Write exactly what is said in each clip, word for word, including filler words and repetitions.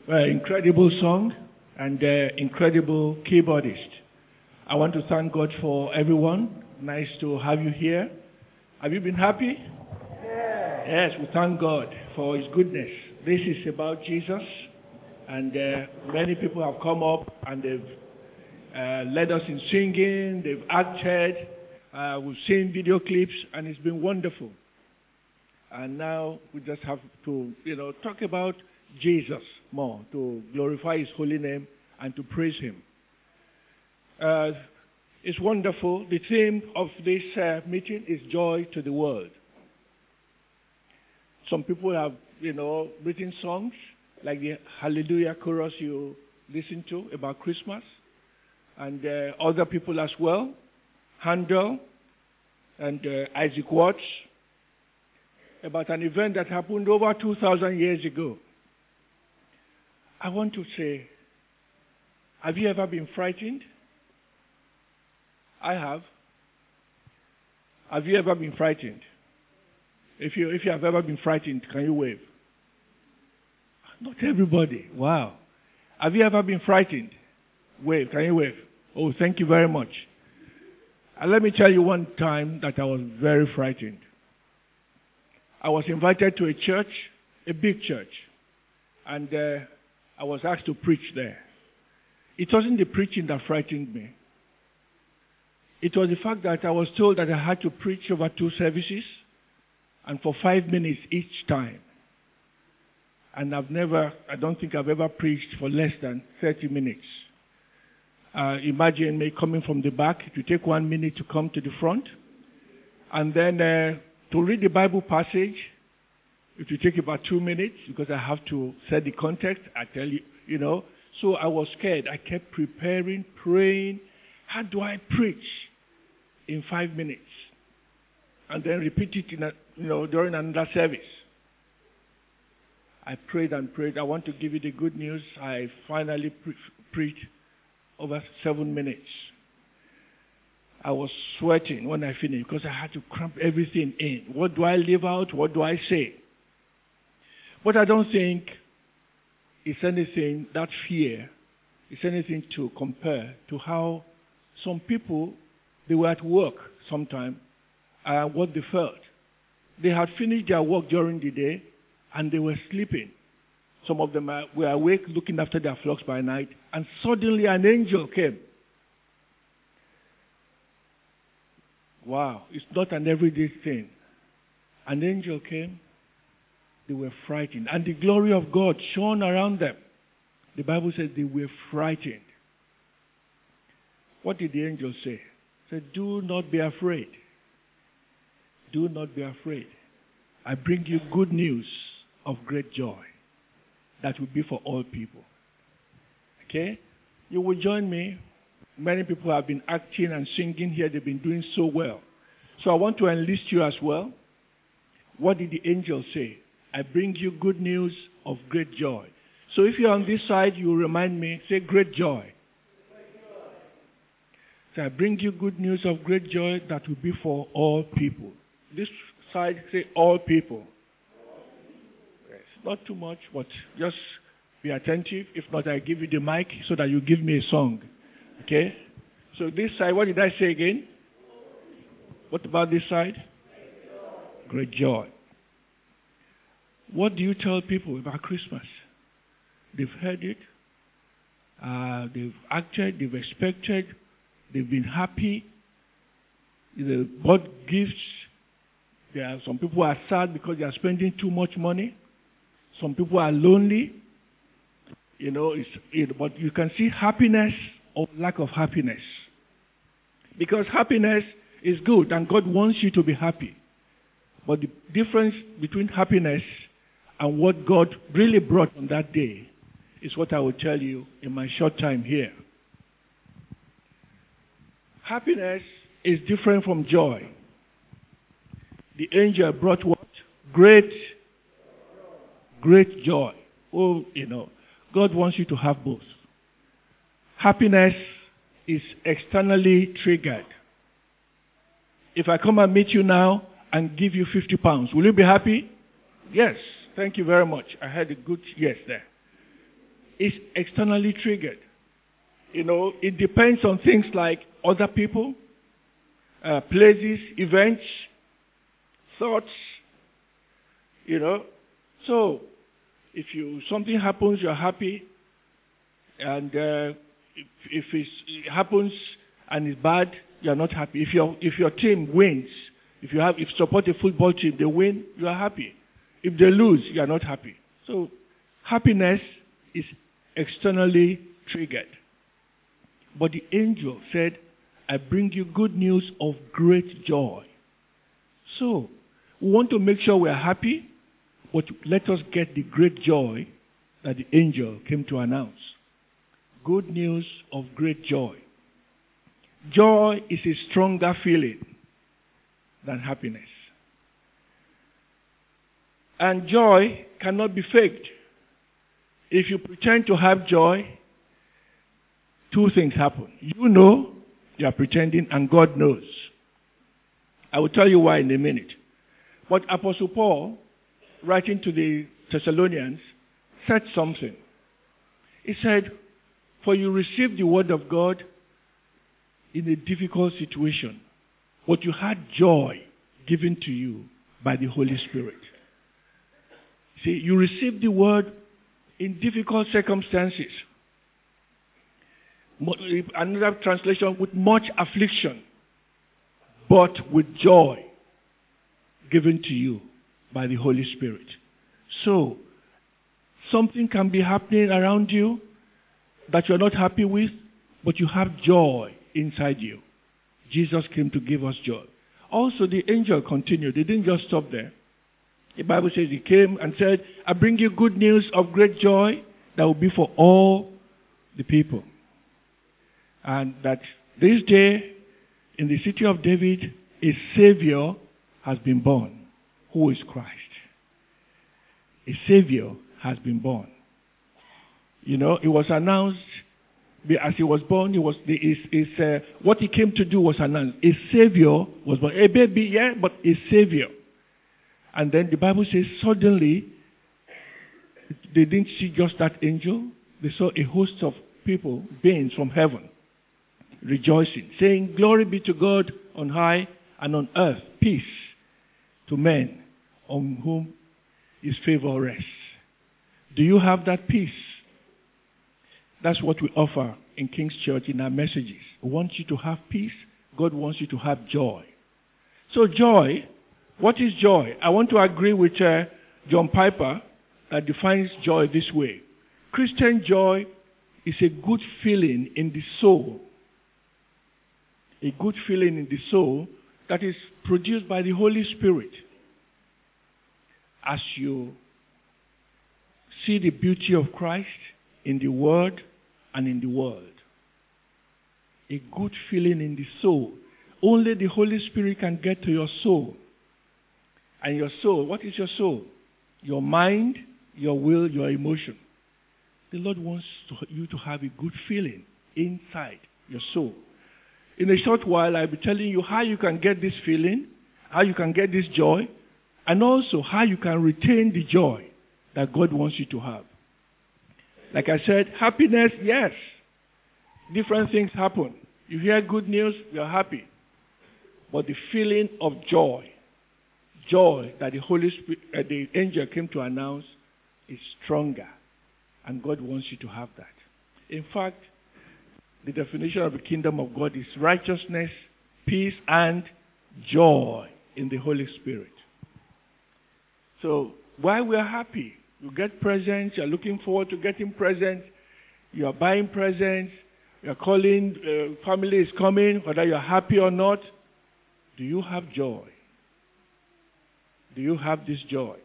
Uh, incredible song and uh, incredible keyboardist. I want to thank God for everyone. Nice to have you here. Have you been happy? Yeah. Yes, we thank God for His goodness. This is about Jesus, and uh, many people have come up and they've uh, led us in singing, they've acted, uh, we've seen video clips, and it's been wonderful. And now we just have to, you know, talk about Jesus more, to glorify His holy name and to praise Him. Uh, it's wonderful. The theme of this uh, meeting is joy to the world. Some people have, you know, written songs like the Hallelujah chorus you listen to about Christmas, and uh, other people as well, Handel and uh, Isaac Watts, about an event that happened over two thousand years ago. I want to say, have you ever been frightened? I have. Have you ever been frightened? If you, if you have ever been frightened, can you wave? Not everybody. Wow. Have you ever been frightened? Wave. Can you wave? Oh, thank you very much. And let me tell you one time that I was very frightened. I was invited to a church, a big church, and uh, I was asked to preach there. It wasn't the preaching that frightened me. It was the fact that I was told that I had to preach over two services and for five minutes each time. And I've never, I don't think I've ever preached for less than thirty minutes. Uh, imagine me coming from the back. It will take one minute to come to the front. And then uh, to read the Bible passage, it will take about two minutes because I have to set the context. I tell you, you know. So I was scared. I kept preparing, praying. How do I preach in five minutes? And then repeat it in a, you know, during another service. I prayed and prayed. I want to give you the good news. I finally pre- preached over seven minutes. I was sweating when I finished because I had to cramp everything in. What do I leave out? What do I say? But I don't think it's anything, that fear, is anything to compare to how some people, they were at work sometime, and what they felt. They had finished their work during the day, and they were sleeping. Some of them were awake looking after their flocks by night, and suddenly an angel came. Wow, it's not an everyday thing. An angel came, they were frightened, and the glory of God shone around them. The Bible says they were frightened. What did the angel say? He said, do not be afraid. Do not be afraid. I bring you good news of great joy that will be for all people. Okay? You will join me. Many people have been acting and singing here. They've been doing so well. So I want to enlist you as well. What did the angel say? I bring you good news of great joy. So if you're on this side, you remind me, say great joy. So I bring you good news of great joy that will be for all people. This side, say all people. Yes, not too much, but just be attentive. If not, I give you the mic so that you give me a song. Okay? So this side, what did I say again? What about this side? Great joy. What do you tell people about Christmas? They've heard it. Uh, they've acted. They've expected. They've been happy. They bought gifts. There are some people are sad because they are spending too much money. Some people are lonely. You know, it's, it, but you can see happiness or lack of happiness. Because happiness is good and God wants you to be happy. But the difference between happiness and what God really brought on that day is what I will tell you in my short time here. Happiness is different from joy. The angel brought what? Great, great joy. Oh, you know, God wants you to have both. Happiness is externally triggered. If I come and meet you now and give you fifty pounds, will you be happy? Yes. Thank you very much. I had a good yes there. is externally triggered. You know, it depends on things like other people, uh, places, events, thoughts, you know. So, if you something happens, you're happy, and uh, if, if it's, it happens and it's bad, you're not happy. If your if your team wins, if you have if you support a football team, they win, you are happy. If they lose, you are not happy. So, happiness is externally triggered. But the angel said, I bring you good news of great joy. So, we want to make sure we are happy, but let us get the great joy that the angel came to announce. Good news of great joy. Joy is a stronger feeling than happiness. And joy cannot be faked. If you pretend to have joy, two things happen. You know you are pretending, and God knows. I will tell you why in a minute. But Apostle Paul, writing to the Thessalonians, said something. He said, for you received the word of God in a difficult situation, but you had joy given to you by the Holy Spirit. See, you received the word in difficult circumstances. Another translation, with much affliction, but with joy given to you by the Holy Spirit. So, something can be happening around you that you're not happy with, but you have joy inside you. Jesus came to give us joy. Also, the angel continued. They didn't just stop there. The Bible says he came and said, I bring you good news of great joy that will be for all the people. And that this day, in the city of David, a Savior has been born, who is Christ. A Savior has been born. You know, it was announced, as he was born, he was, is, is, uh, what he came to do was announced. A Savior was born. A baby, yeah, but a Savior. And then the Bible says, suddenly, they didn't see just that angel. They saw a host of people, beings from heaven, rejoicing, saying, glory be to God on high, and on earth, peace to men on whom his favor rests. Do you have that peace? That's what we offer in King's Church in our messages. We want you to have peace. God wants you to have joy. So joy, what is joy? I want to agree with uh, John Piper that defines joy this way. Christian joy is a good feeling in the soul. A good feeling in the soul that is produced by the Holy Spirit. As you see the beauty of Christ in the Word and in the world. A good feeling in the soul. Only the Holy Spirit can get to your soul. And your soul, what is your soul? Your mind, your will, your emotion. The Lord wants to, you to have a good feeling inside your soul. In a short while, I'll be telling you how you can get this feeling, how you can get this joy, and also how you can retain the joy that God wants you to have. Like I said, happiness, yes. Different things happen. You hear good news, you're happy. But the feeling of joy, joy that the Holy Spirit, uh, the angel came to announce, is stronger. And God wants you to have that. In fact, the definition of the kingdom of God is righteousness, peace, and joy in the Holy Spirit. So, while we are happy, you get presents, you're looking forward to getting presents, you are buying presents, you're calling, uh, family is coming, whether you're happy or not, do you have joy? Do you have this joy?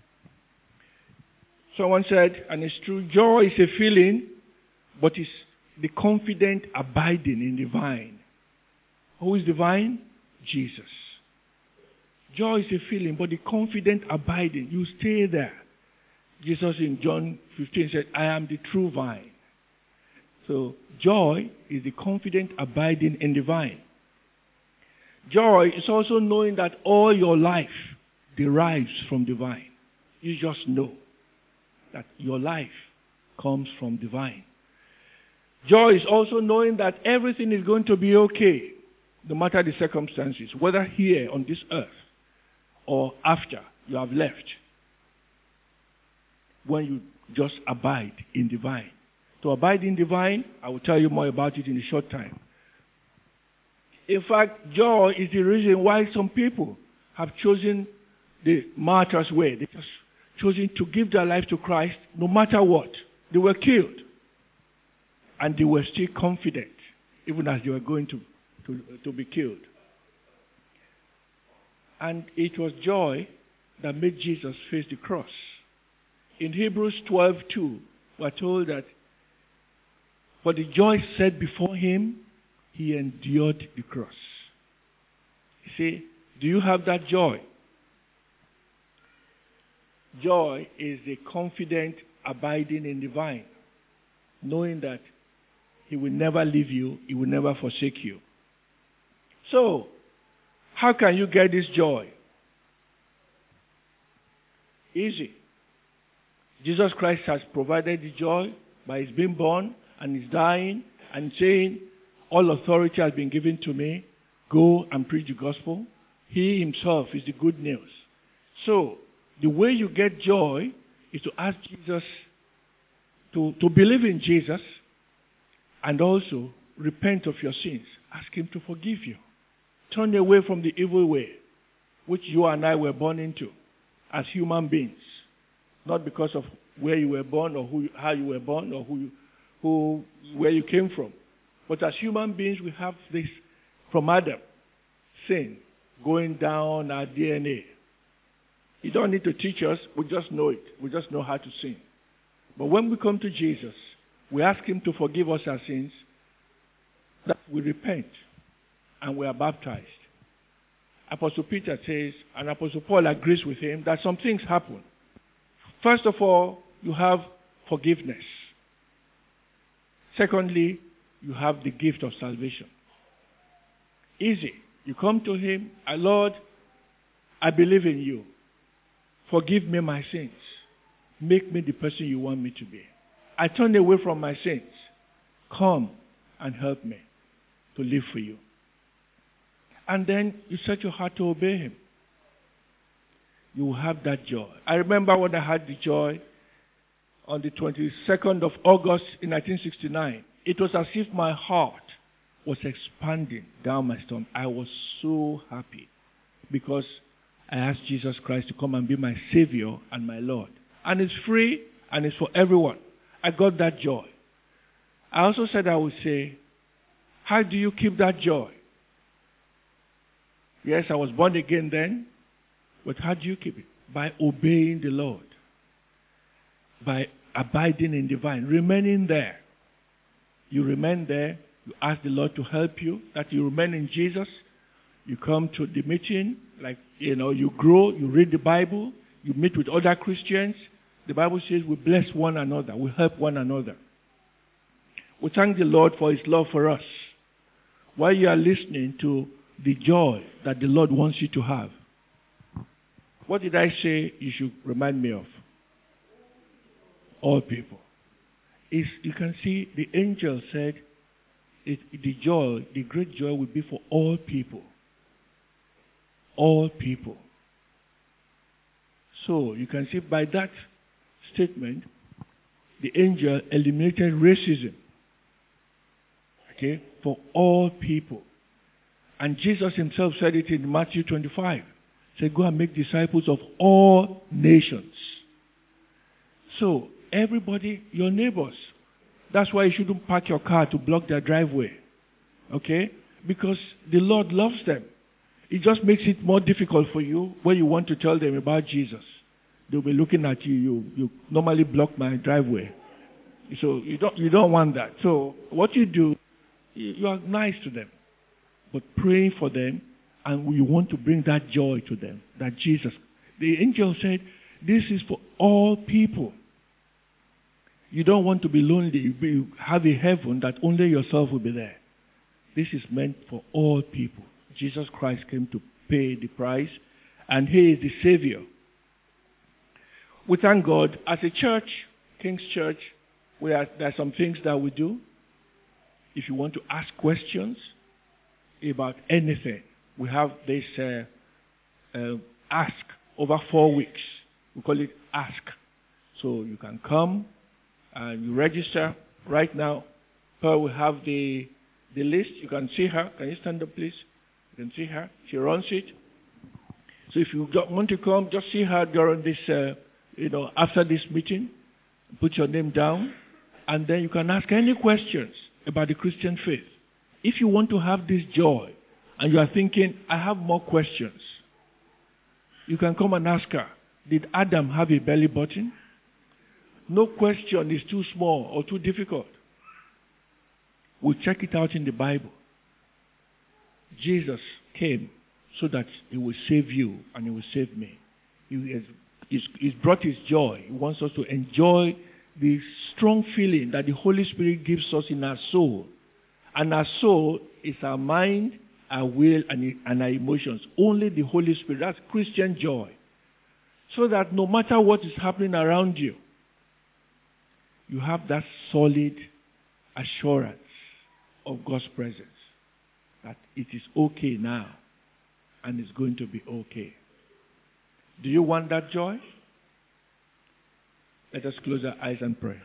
Someone said, and it's true, joy is a feeling, but it's the confident abiding in the vine. Who is the vine? Jesus. Joy is a feeling, but the confident abiding, you stay there. Jesus in John fifteen said, I am the true vine. So joy is the confident abiding in the vine. Joy is also knowing that all your life derives from the vine. You just know that your life, comes from divine. Joy is also knowing that everything is going to be okay, no matter the circumstances, whether here on this earth or after you have left, when you just abide in divine. To abide in divine, I will tell you more about it in a short time. In fact, joy is the reason why some people have chosen the martyr's way. They just chosen to give their life to Christ no matter what. They were killed. And they were still confident, even as they were going to, to, to be killed. And it was joy that made Jesus face the cross. In Hebrews twelve two, we're told that for the joy set before him, he endured the cross. You see, do you have that joy? Joy is a confident abiding in divine, knowing that he will never leave you, he will never forsake you. So, how can you get this joy? Easy. Jesus Christ has provided the joy by his being born and his dying and saying, all authority has been given to me. Go and preach the gospel. He himself is the good news. So, the way you get joy is to ask Jesus, to, to believe in Jesus, and also repent of your sins. Ask him to forgive you. Turn away from the evil way, which you and I were born into as human beings. Not because of where you were born or who, how you were born or who, who, where you came from. But as human beings, we have this from Adam, sin, going down our D N A. You don't need to teach us, we just know it. We just know how to sin. But when we come to Jesus, we ask him to forgive us our sins, that we repent, and we are baptized. Apostle Peter says, and Apostle Paul agrees with him, that some things happen. First of all, you have forgiveness. Secondly, you have the gift of salvation. Easy. You come to him, Lord, I believe in you. Forgive me my sins. Make me the person you want me to be. I turn away from my sins. Come and help me to live for you. And then you set your heart to obey him. You will have that joy. I remember when I had the joy on the twenty-second of August in nineteen sixty-nine. It was as if my heart was expanding down my stomach. I was so happy because I asked Jesus Christ to come and be my Savior and my Lord. And it's free and it's for everyone. I got that joy. I also said I would say, how do you keep that joy? Yes, I was born again then, but how do you keep it? By obeying the Lord. By abiding in divine, remaining there. You remain there, you ask the Lord to help you, that you remain in Jesus. You come to the meeting, like, you know, you grow, you read the Bible, you meet with other Christians. The Bible says we bless one another, we help one another. We thank the Lord for his love for us. While you are listening to the joy that the Lord wants you to have. What did I say you should remind me of? All people. Is you can see the angel said it, the joy, the great joy will be for all people. All people. So you can see by that statement, the angel eliminated racism. Okay? For all people. And Jesus himself said it in Matthew twenty-five. He said, go and make disciples of all nations. So, everybody, your neighbors. That's why you shouldn't park your car to block their driveway. Okay? Because the Lord loves them. It just makes it more difficult for you when you want to tell them about Jesus. They'll be looking at you. You, you normally block my driveway. So you don't, you don't want that. So what you do, you are nice to them. But praying for them, and we want to bring that joy to them. That Jesus, the angel said, this is for all people. You don't want to be lonely. You have a heaven that only yourself will be there. This is meant for all people. Jesus Christ came to pay the price, and he is the Savior. We thank God. As a church, King's Church, We are, there are some things that we do. If you want to ask questions about anything, we have this uh, uh, ask over four weeks. We call it ask. So you can come and you register right now. Pearl will have the the list. You can see her. Can you stand up, please? You can see her. She runs it. So if you don't want to come, just see her during this, uh, you know, after this meeting. Put your name down, and then you can ask any questions about the Christian faith. If you want to have this joy, and you are thinking, I have more questions, you can come and ask her, did Adam have a belly button? No question is too small or too difficult. We'll check it out in the Bible. Jesus came so that he will save you and he will save me. He has he's, he's brought his joy. He wants us to enjoy the strong feeling that the Holy Spirit gives us in our soul. And our soul is our mind, our will, and, and our emotions. Only the Holy Spirit. That's Christian joy. So that no matter what is happening around you, you have that solid assurance of God's presence. That it is okay now. And it's going to be okay. Do you want that joy? Let us close our eyes and pray.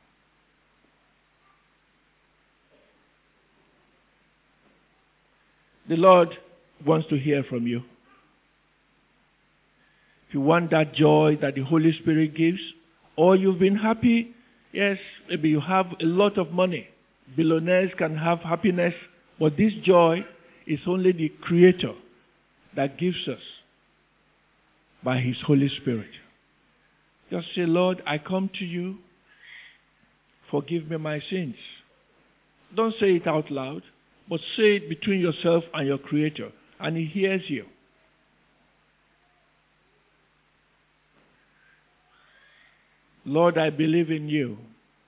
The Lord wants to hear from you. If you want that joy that the Holy Spirit gives, or you've been happy, yes, maybe you have a lot of money. Billionaires can have happiness, but this joy is only the Creator that gives us by His Holy Spirit. Just say, Lord, I come to you. Forgive me my sins. Don't say it out loud, but say it between yourself and your Creator, and He hears you. Lord, I believe in you.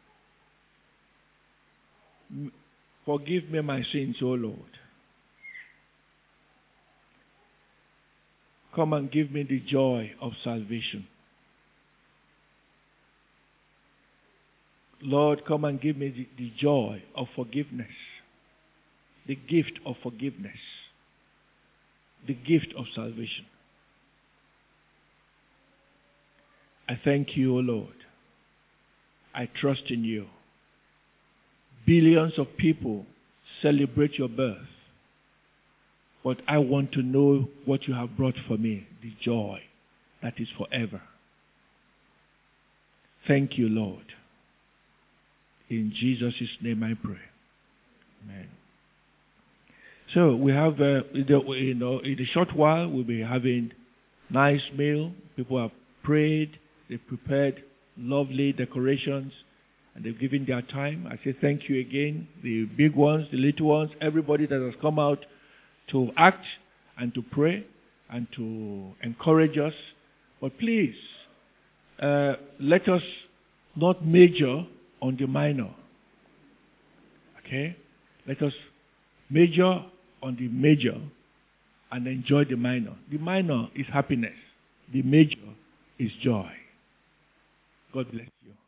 Forgive me my sins, O Lord. Come and give me the joy of salvation. Lord, come and give me the, the joy of forgiveness. The gift of forgiveness. The gift of salvation. I thank you, O Lord. I trust in you. Billions of people celebrate your birth. But I want to know what you have brought for me, the joy that is forever. Thank you, Lord. In Jesus' name I pray. Amen. So we have, uh, you know, in a short while we'll be having nice meal. People have prayed. They've prepared lovely decorations. And they've given their time. I say thank you again. The big ones, the little ones, everybody that has come out to act and to pray and to encourage us. But please, uh, let us not major on the minor. Okay? Let us major on the major and enjoy the minor. The minor is happiness. The major is joy. God bless you.